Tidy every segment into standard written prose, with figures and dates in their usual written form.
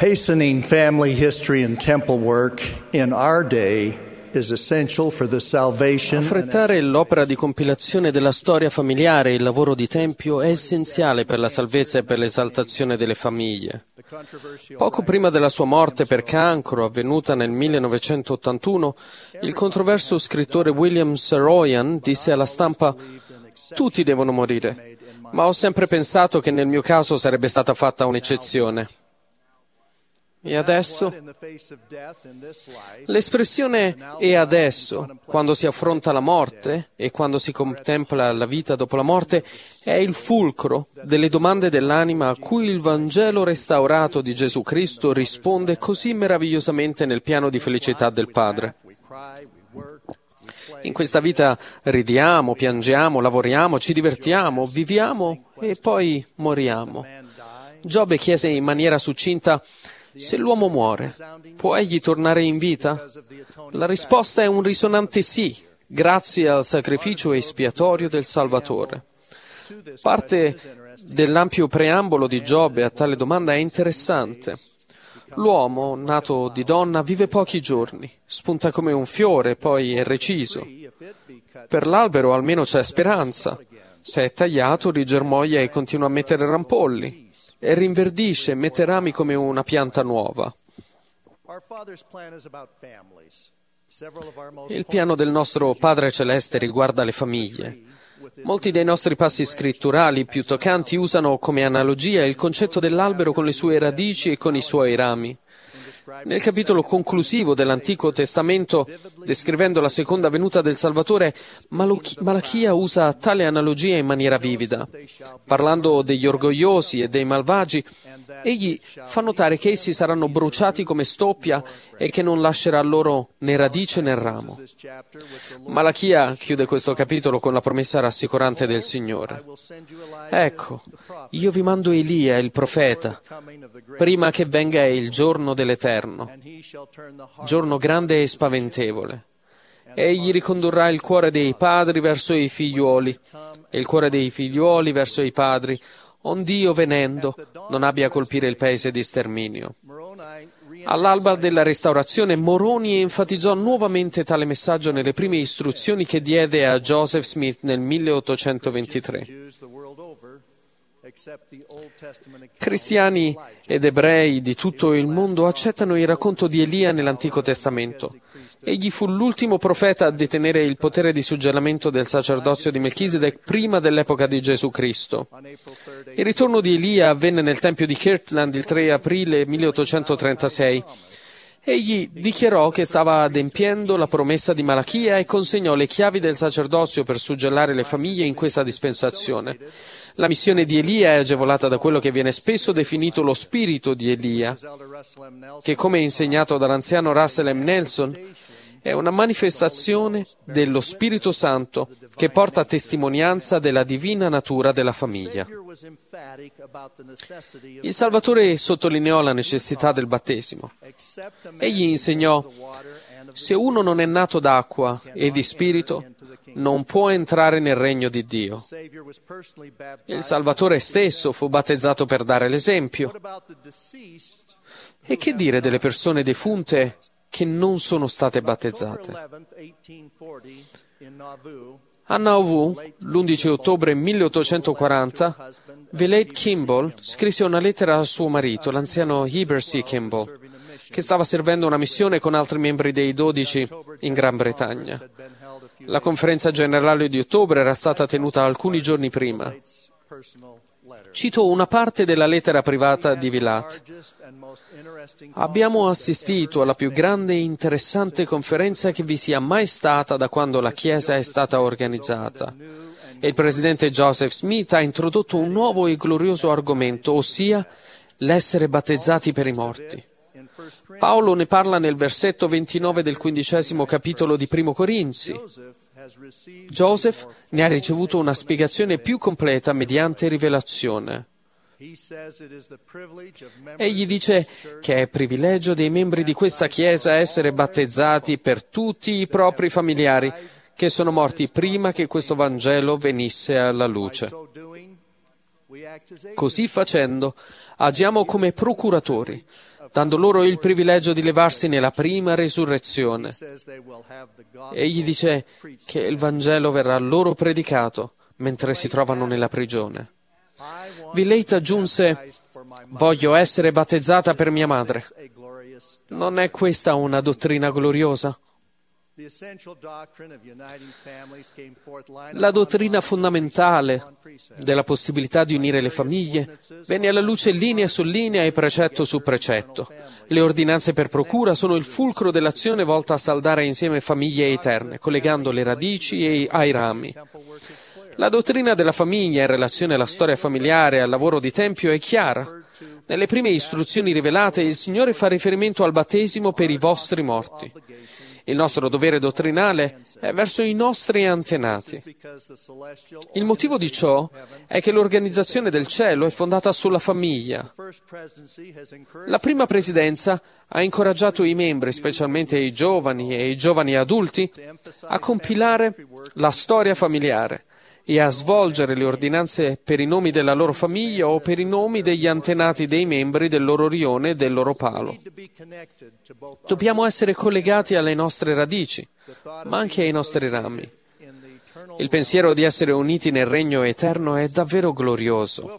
Hastening family history and temple work in our day is essential for the salvation. Affrettare l'opera di compilazione della storia familiare e il lavoro di tempio è essenziale per la salvezza e per l'esaltazione delle famiglie. Poco prima della sua morte per cancro, avvenuta nel 1981, il controverso scrittore William Saroyan disse alla stampa: «Tutti devono morire, ma ho sempre pensato che nel mio caso sarebbe stata fatta un'eccezione». E adesso? L'espressione «e adesso», quando si affronta la morte e quando si contempla la vita dopo la morte, è il fulcro delle domande dell'anima a cui il Vangelo restaurato di Gesù Cristo risponde così meravigliosamente nel piano di felicità del Padre. In questa vita ridiamo, piangiamo, lavoriamo, ci divertiamo, viviamo e poi moriamo. Giobbe chiese in maniera succinta: se l'uomo muore, può egli tornare in vita? La risposta è un risonante sì, grazie al sacrificio espiatorio del Salvatore. Parte dell'ampio preambolo di Giobbe a tale domanda è interessante. L'uomo, nato di donna, vive pochi giorni, spunta come un fiore, poi è reciso. Per l'albero almeno c'è speranza. Se è tagliato, rigermoglia e continua a mettere rampolli. E rinverdisce, mette rami come una pianta nuova. Il piano del nostro Padre Celeste riguarda le famiglie. Molti dei nostri passi scritturali più toccanti usano come analogia il concetto dell'albero con le sue radici e con i suoi rami. Nel capitolo conclusivo dell'Antico Testamento, descrivendo la seconda venuta del Salvatore, Malachia usa tale analogia in maniera vivida. Parlando degli orgogliosi e dei malvagi, egli fa notare che essi saranno bruciati come stoppia e che non lascerà loro né radice né ramo. Malachia chiude questo capitolo con la promessa rassicurante del Signore. Ecco, io vi mando Elia, il profeta, prima che venga il giorno dell'Eterno, giorno grande e spaventevole. Egli ricondurrà il cuore dei padri verso i figliuoli e il cuore dei figliuoli verso i padri, ond'io venendo non abbia a colpire il paese di sterminio. All'alba della restaurazione, Moroni enfatizzò nuovamente tale messaggio nelle prime istruzioni che diede a Joseph Smith nel 1823. Cristiani ed ebrei di tutto il mondo accettano il racconto di Elia nell'Antico Testamento. Egli fu l'ultimo profeta a detenere il potere di suggellamento del sacerdozio di Melchisedec prima dell'epoca di Gesù Cristo. Il ritorno di Elia avvenne nel tempio di Kirtland il 3 aprile 1836. Egli dichiarò che stava adempiendo la promessa di Malachia e consegnò le chiavi del sacerdozio per suggellare le famiglie in questa dispensazione. La missione di Elia è agevolata da quello che viene spesso definito lo spirito di Elia, che, come insegnato dall'anziano Russell M. Nelson, è una manifestazione dello Spirito Santo che porta testimonianza della divina natura della famiglia. Il Salvatore sottolineò la necessità del battesimo. Egli insegnò: se uno non è nato d'acqua e di spirito, non può entrare nel regno di Dio. Il Salvatore stesso fu battezzato per dare l'esempio. E che dire delle persone defunte che non sono state battezzate? A Nauvoo, l'11 ottobre 1840, Villette Kimball scrisse una lettera a suo marito, l'anziano Heber C. Kimball, che stava servendo una missione con altri membri dei 12 in Gran Bretagna. La conferenza generale di ottobre era stata tenuta alcuni giorni prima. Cito una parte della lettera privata di Villette. Abbiamo assistito alla più grande e interessante conferenza che vi sia mai stata da quando la Chiesa è stata organizzata. E il presidente Joseph Smith ha introdotto un nuovo e glorioso argomento, ossia l'essere battezzati per i morti. Paolo ne parla nel versetto 29 del 15° capitolo di Primo Corinzi. Joseph ne ha ricevuto una spiegazione più completa mediante rivelazione. Egli dice che è privilegio dei membri di questa Chiesa essere battezzati per tutti i propri familiari che sono morti prima che questo Vangelo venisse alla luce. Così facendo, agiamo come procuratori, dando loro il privilegio di levarsi nella prima resurrezione. Egli dice che il Vangelo verrà loro predicato mentre si trovano nella prigione. Villate aggiunse: «Voglio essere battezzata per mia madre». Non è questa una dottrina gloriosa? La dottrina fondamentale della possibilità di unire le famiglie venne alla luce linea su linea e precetto su precetto. Le ordinanze per procura sono il fulcro dell'azione volta a saldare insieme famiglie eterne, collegando le radici ai rami. La dottrina della famiglia in relazione alla storia familiare e al lavoro di tempio è chiara. Nelle prime istruzioni rivelate, il Signore fa riferimento al battesimo per i vostri morti. Il nostro dovere dottrinale è verso i nostri antenati. Il motivo di ciò è che l'organizzazione del cielo è fondata sulla famiglia. La prima presidenza ha incoraggiato i membri, specialmente i giovani e i giovani adulti, a compilare la storia familiare e a svolgere le ordinanze per i nomi della loro famiglia o per i nomi degli antenati dei membri del loro rione e del loro palo. Dobbiamo essere collegati alle nostre radici, ma anche ai nostri rami. Il pensiero di essere uniti nel regno eterno è davvero glorioso.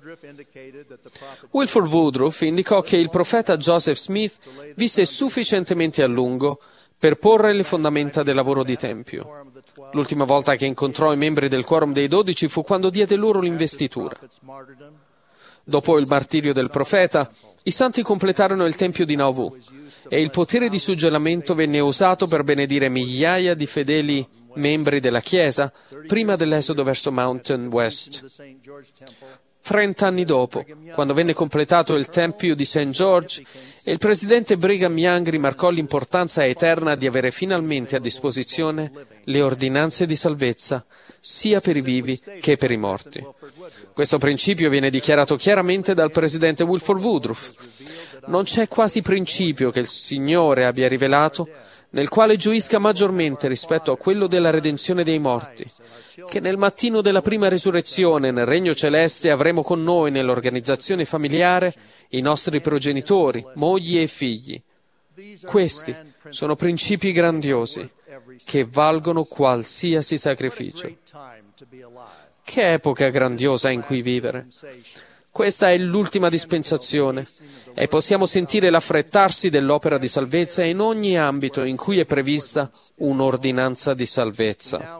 Wilford Woodruff indicò che il profeta Joseph Smith visse sufficientemente a lungo per porre le fondamenta del lavoro di tempio. L'ultima volta che incontrò i membri del Quorum dei 12 fu quando diede loro l'investitura. Dopo il martirio del profeta, i santi completarono il tempio di Nauvoo e il potere di suggellamento venne usato per benedire migliaia di fedeli membri della Chiesa prima dell'esodo verso Mountain West. 30 anni dopo, quando venne completato il Tempio di St. George, il presidente Brigham Young rimarcò l'importanza eterna di avere finalmente a disposizione le ordinanze di salvezza, sia per i vivi che per i morti. Questo principio viene dichiarato chiaramente dal presidente Wilford Woodruff. Non c'è quasi principio che il Signore abbia rivelato nel quale gioisca maggiormente rispetto a quello della redenzione dei morti, che nel mattino della prima risurrezione nel regno celeste avremo con noi nell'organizzazione familiare i nostri progenitori, mogli e figli. Questi sono principi grandiosi che valgono qualsiasi sacrificio. Che epoca grandiosa in cui vivere! Questa è l'ultima dispensazione e possiamo sentire l'affrettarsi dell'opera di salvezza in ogni ambito in cui è prevista un'ordinanza di salvezza.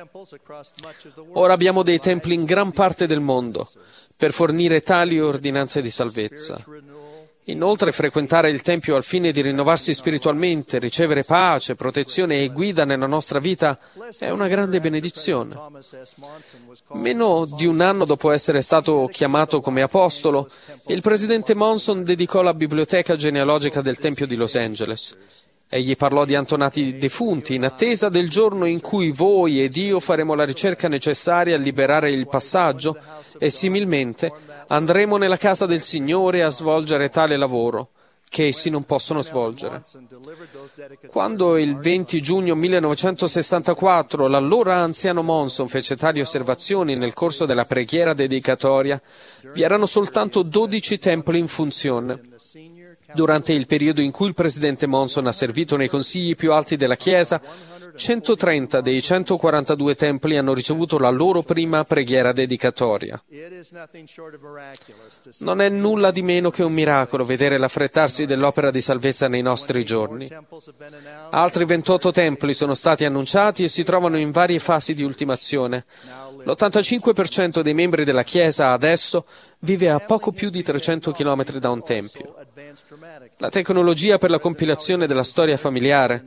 Ora abbiamo dei templi in gran parte del mondo per fornire tali ordinanze di salvezza. Inoltre, frequentare il Tempio al fine di rinnovarsi spiritualmente, ricevere pace, protezione e guida nella nostra vita è una grande benedizione. Meno di un anno dopo essere stato chiamato come apostolo, il presidente Monson dedicò la biblioteca genealogica del Tempio di Los Angeles. Egli parlò di antenati defunti in attesa del giorno in cui voi ed io faremo la ricerca necessaria a liberare il passaggio e similmente andremo nella casa del Signore a svolgere tale lavoro che essi non possono svolgere. Quando il 20 giugno 1964 l'allora anziano Monson fece tali osservazioni nel corso della preghiera dedicatoria, vi erano soltanto 12 templi in funzione. Durante il periodo in cui il presidente Monson ha servito nei consigli più alti della Chiesa, 130 dei 142 templi hanno ricevuto la loro prima preghiera dedicatoria. Non è nulla di meno che un miracolo vedere l'affrettarsi dell'opera di salvezza nei nostri giorni. Altri 28 templi sono stati annunciati e si trovano in varie fasi di ultimazione. L'85% dei membri della Chiesa adesso vive a poco più di 300 km da un tempio. La tecnologia per la compilazione della storia familiare.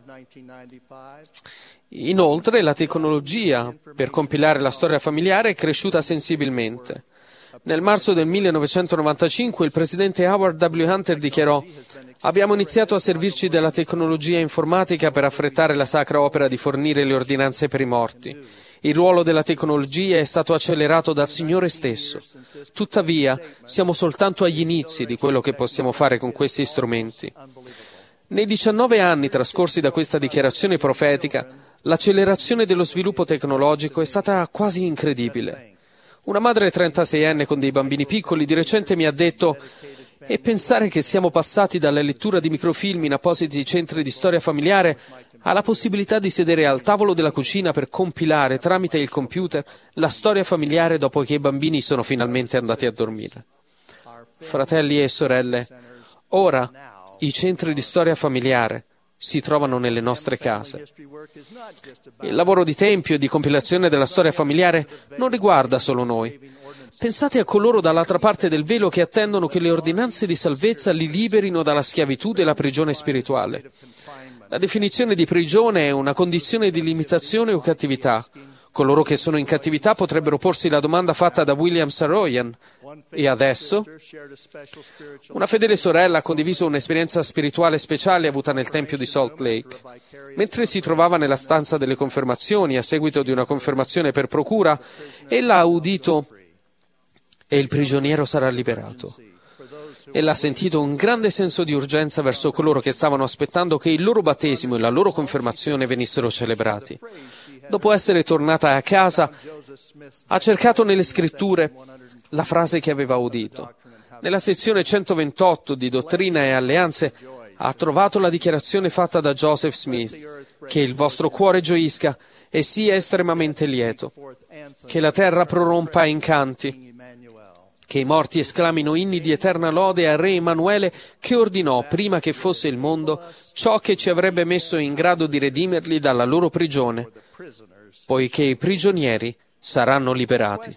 Inoltre, la tecnologia per compilare la storia familiare è cresciuta sensibilmente. Nel marzo del 1995 il presidente Howard W. Hunter dichiarò: «Abbiamo iniziato a servirci della tecnologia informatica per affrettare la sacra opera di fornire le ordinanze per i morti. Il ruolo della tecnologia è stato accelerato dal Signore stesso. Tuttavia, siamo soltanto agli inizi di quello che possiamo fare con questi strumenti». Nei 19 anni trascorsi da questa dichiarazione profetica, l'accelerazione dello sviluppo tecnologico è stata quasi incredibile. Una madre 36enne con dei bambini piccoli di recente mi ha detto: e pensare che siamo passati dalla lettura di microfilm in appositi centri di storia familiare alla possibilità di sedere al tavolo della cucina per compilare tramite il computer la storia familiare dopo che i bambini sono finalmente andati a dormire. Fratelli e sorelle, ora i centri di storia familiare si trovano nelle nostre case. Il lavoro di tempio e di compilazione della storia familiare non riguarda solo noi. Pensate a coloro dall'altra parte del velo che attendono che le ordinanze di salvezza li liberino dalla schiavitù della prigione spirituale. La definizione di prigione è una condizione di limitazione o cattività. Coloro che sono in cattività potrebbero porsi la domanda fatta da William Saroyan: e adesso? Una fedele sorella ha condiviso un'esperienza spirituale speciale avuta nel Tempio di Salt Lake. Mentre si trovava nella stanza delle confermazioni, a seguito di una confermazione per procura, ella ha udito: e il prigioniero sarà liberato. Ella ha sentito un grande senso di urgenza verso coloro che stavano aspettando che il loro battesimo e la loro confermazione venissero celebrati. Dopo essere tornata a casa, ha cercato nelle scritture la frase che aveva udito. Nella sezione 128 di Dottrina e Alleanze ha trovato la dichiarazione fatta da Joseph Smith: che il vostro cuore gioisca e sia estremamente lieto, che la terra prorompa in canti, che i morti esclamino inni di eterna lode al Re Emanuele, che ordinò, prima che fosse il mondo, ciò che ci avrebbe messo in grado di redimerli dalla loro prigione, poiché i prigionieri saranno liberati.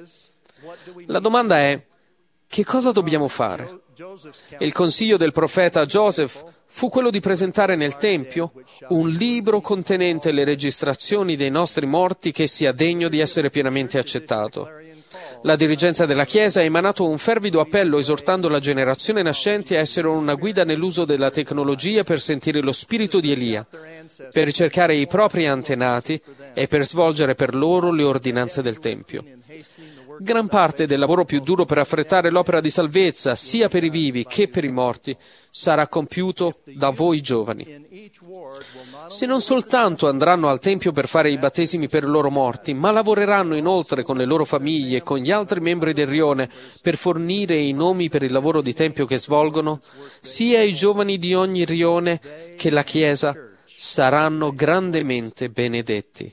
La domanda è: che cosa dobbiamo fare? Il consiglio del profeta Joseph fu quello di presentare nel Tempio un libro contenente le registrazioni dei nostri morti che sia degno di essere pienamente accettato. La dirigenza della Chiesa ha emanato un fervido appello esortando la generazione nascente a essere una guida nell'uso della tecnologia per sentire lo spirito di Elia, per ricercare i propri antenati e per svolgere per loro le ordinanze del Tempio. Gran parte del lavoro più duro per affrettare l'opera di salvezza, sia per i vivi che per i morti, sarà compiuto da voi giovani. Se non soltanto andranno al Tempio per fare i battesimi per i loro morti, ma lavoreranno inoltre con le loro famiglie e con gli altri membri del rione per fornire i nomi per il lavoro di Tempio che svolgono, sia i giovani di ogni rione che la Chiesa saranno grandemente benedetti.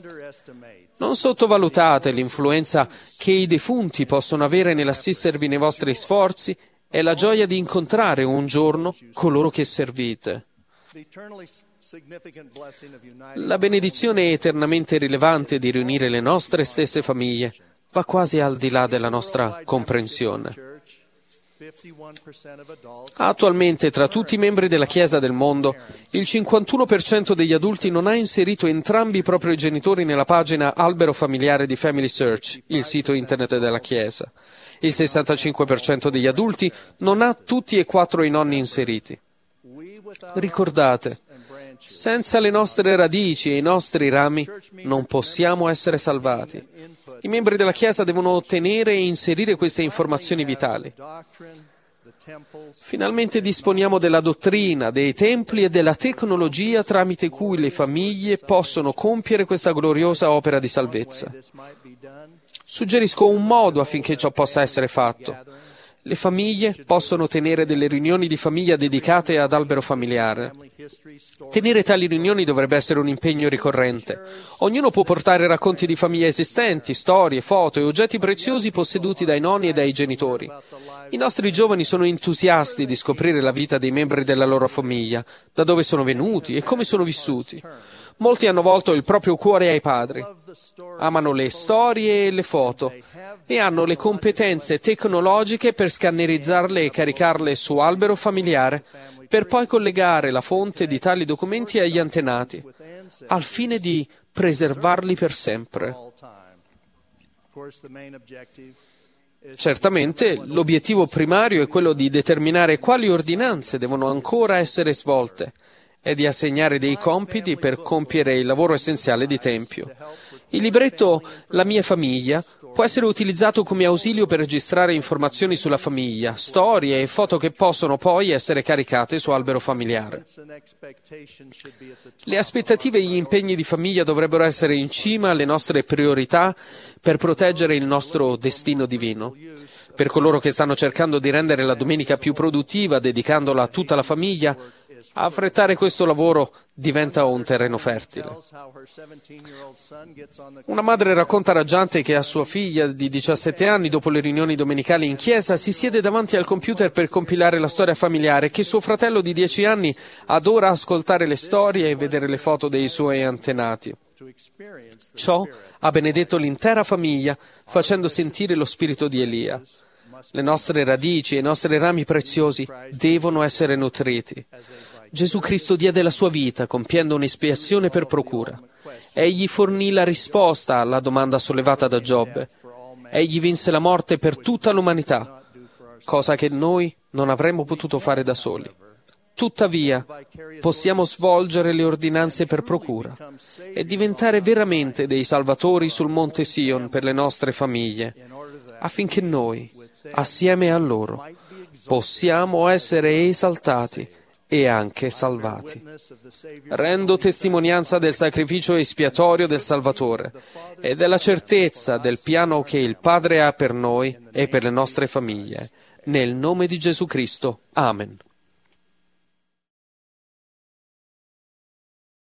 Non sottovalutate l'influenza che i defunti possono avere nell'assistervi nei vostri sforzi e la gioia di incontrare un giorno coloro che servite. La benedizione eternamente rilevante di riunire le nostre stesse famiglie va quasi al di là della nostra comprensione. Attualmente, tra tutti i membri della Chiesa del mondo, il 51% degli adulti non ha inserito entrambi i propri genitori nella pagina Albero Familiare di Family Search, il sito internet della Chiesa. Il 65% degli adulti non ha tutti e 4 i nonni inseriti. Ricordate, senza le nostre radici e i nostri rami non possiamo essere salvati. I membri della Chiesa devono ottenere e inserire queste informazioni vitali. Finalmente disponiamo della dottrina, dei templi e della tecnologia tramite cui le famiglie possono compiere questa gloriosa opera di salvezza. Suggerisco un modo affinché ciò possa essere fatto. Le famiglie possono tenere delle riunioni di famiglia dedicate ad albero familiare. Tenere tali riunioni dovrebbe essere un impegno ricorrente. Ognuno può portare racconti di famiglie esistenti, storie, foto e oggetti preziosi posseduti dai nonni e dai genitori. I nostri giovani sono entusiasti di scoprire la vita dei membri della loro famiglia, da dove sono venuti e come sono vissuti. Molti hanno volto il proprio cuore ai padri. Amano le storie e le foto e hanno le competenze tecnologiche per scannerizzarle e caricarle su albero familiare per poi collegare la fonte di tali documenti agli antenati, al fine di preservarli per sempre. Certamente, l'obiettivo primario è quello di determinare quali ordinanze devono ancora essere svolte e di assegnare dei compiti per compiere il lavoro essenziale di Tempio. Il libretto La mia famiglia può essere utilizzato come ausilio per registrare informazioni sulla famiglia, storie e foto che possono poi essere caricate su Albero Familiare. Le aspettative e gli impegni di famiglia dovrebbero essere in cima alle nostre priorità per proteggere il nostro destino divino. Per coloro che stanno cercando di rendere la domenica più produttiva, dedicandola a tutta la famiglia, affrettare questo lavoro diventa un terreno fertile. Una madre racconta raggiante che a sua figlia di 17 anni, dopo le riunioni domenicali in chiesa, si siede davanti al computer per compilare la storia familiare e che suo fratello di 10 anni adora ascoltare le storie e vedere le foto dei suoi antenati. Ciò ha benedetto l'intera famiglia, facendo sentire lo spirito di Elia. Le nostre radici e i nostri rami preziosi devono essere nutriti. Gesù Cristo diede la sua vita, compiendo un'espiazione per procura. Egli fornì la risposta alla domanda sollevata da Giobbe. Egli vinse la morte per tutta l'umanità, cosa che noi non avremmo potuto fare da soli. Tuttavia, possiamo svolgere le ordinanze per procura e diventare veramente dei salvatori sul monte Sion per le nostre famiglie, affinché noi, assieme a loro, possiamo essere esaltati e anche salvati. Rendo testimonianza del sacrificio espiatorio del Salvatore e della certezza del piano che il Padre ha per noi e per le nostre famiglie. Nel nome di Gesù Cristo. Amen.